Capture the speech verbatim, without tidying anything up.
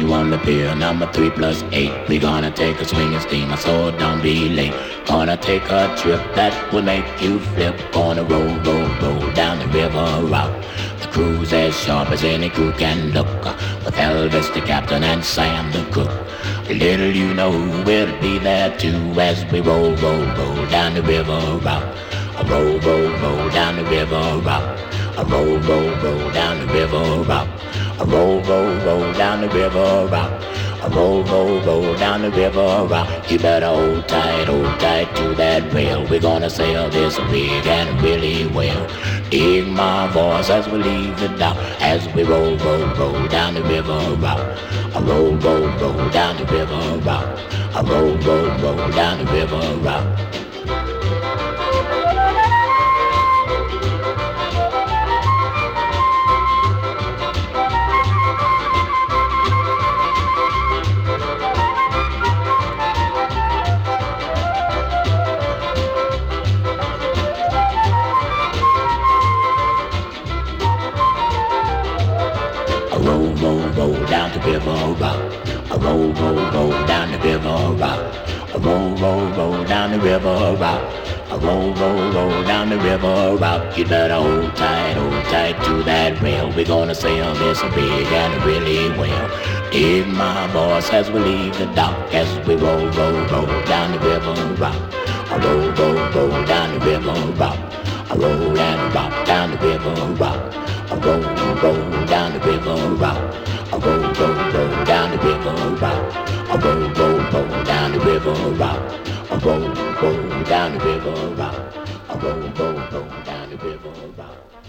you on the pier, number three plus eight. We gonna take a swing and steam, so don't be late. Gonna take a trip that will make you flip. Gonna roll, roll, roll down the river route. The crew's as sharp as any crew can look, with Elvis the captain and Sam the cook. Little you know we'll be there too as we roll, roll, roll down the river route. Roll, roll, roll down the river route. Roll, roll, roll down the river route. Roll, roll, roll down the river route. Roll, roll, roll down the river route. You better hold tight, hold tight to that rail. We're gonna sail this big and really well. Dig my voice as we leave the dock, as we roll, roll, roll down the river route. Roll, roll, roll down the river route. Roll, roll, roll down the river route. Roll, roll, roll down the river route. Roll, roll, roll down the river route. Roll, roll, roll down the river route. Roll, roll, roll down the river route. You better hold tight, hold tight to that rail. We're gonna sail this big and really well. Dig my voice as we leave the dock, as we roll, roll, roll down the river route. Roll, roll, roll down the river route. Roll and rock down the river route. Roll, roll down the river route. Roll, roll, roll down the river route. Roll, roll, roll down the river route. Roll, roll down the river route. Roll, roll, roll down the river route.